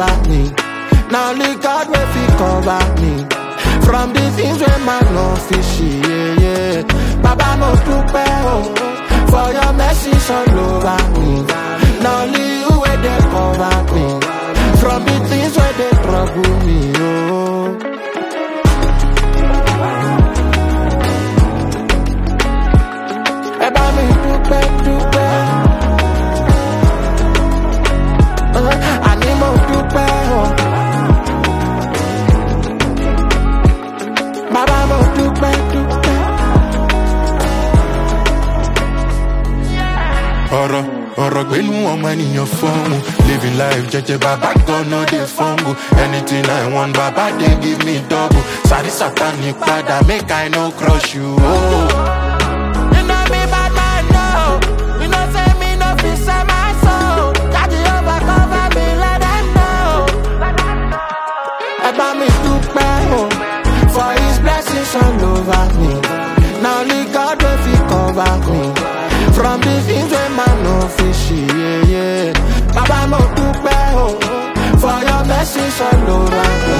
cover me. Now only God will fi cover me from the things where man no fishy, yeah, yeah. Baba mo dupe oh, for your mercy all over me. Now only you will they cover me from the things where they trouble me, oh. Eba mi dupe, dupe. Ani mo dupe oh. Baba mo dupe, dupe. Ọ̀rọ̀ gbénú ọmọ ènìyàn fọ́ọ̀mù. Living life jẹ́jẹ́ bàbá gan no dey fumble. Anything I want bàbá dey give me double. Sàrí Sátánì padà make I no crush you. Oh. You know me bad man no. You know say me no fit sell my soul. That Jehovah cover me let them know. Ẹ bá mi dúpẹ́ o, for his blessings all over me. Now only God will fit cover me from the things where man no fishy, yeah, yeah. Baba mo dupe oh, for your blessings all over me.